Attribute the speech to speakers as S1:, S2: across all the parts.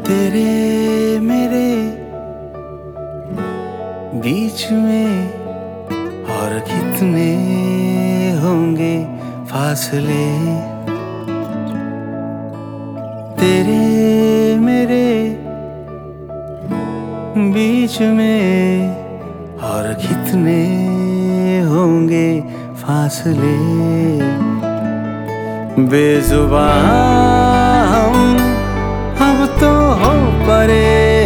S1: तेरे मेरे बीच में और कितने होंगे फासले। तेरे मेरे बीच में और कितने होंगे फासले। बेजुबान हम अब तो हो परे,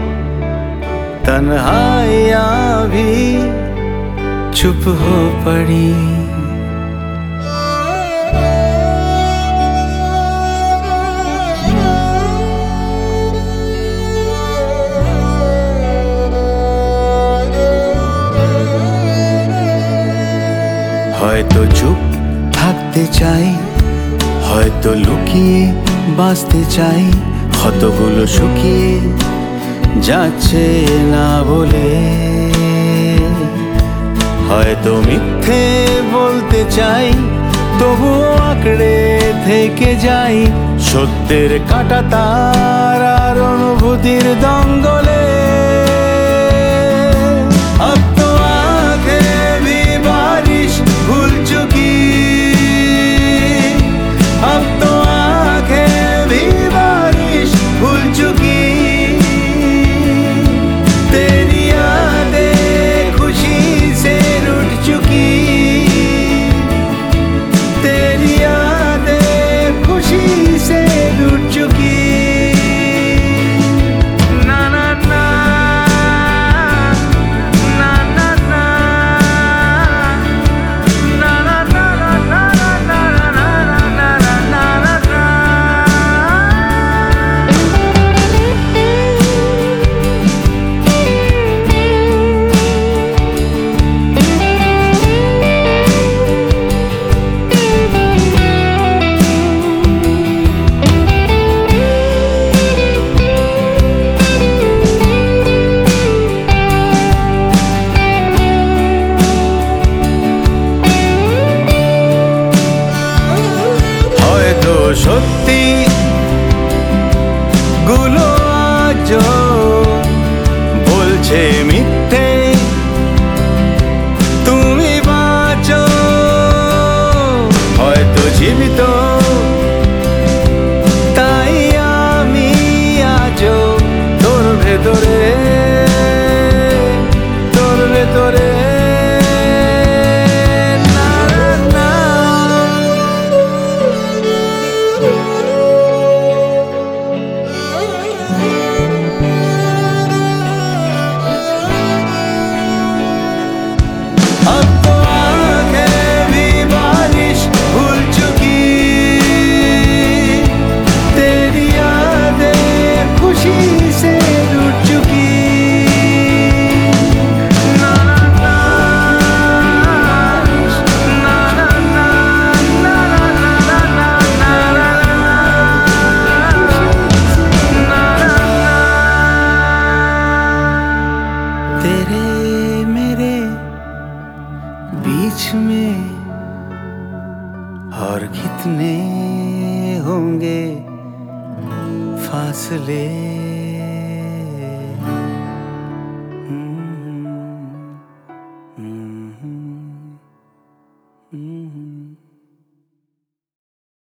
S1: तन्हाइयाँ भी चुप हो पड़ी। হয়তো চুপ থাকতে চাই, হয়তো লুকিয়ে বাঁচতে চাই, ক্ষতগুলো শুকিয়ে যাচ্ছে না বলে। হয়তো মিথ্যে বলতে চাই, তবুও আঁকড়ে থেকে যাই সত্যের কাঁটা তার আর অনুভূতির দঙ্গলে। अब तो आंखें भी बारिश भूल चुकी, अब तो आंखें भी बारिश भूल चुकी। तेरी यादें खुशी से रूठ चुकी, तेरी यादें खुशी से रूठ चुकी। সত্যি গুলো আজও বলছে মিথ্যে, তুমি বাঁচো হয়তো জীবিত, তাই আমি আজও তোর ভেতরে, তোর ভেতরে। अब तो आंखें भी बारिश भूल चुकी, तेरी यादें खुशी से रूठ चुकी। ना ना ना ना ना ना ना ना ना तेरे मेरे बीच में और कितने होंगे फासले। हम्म, हम्म, हम्म, हम्म।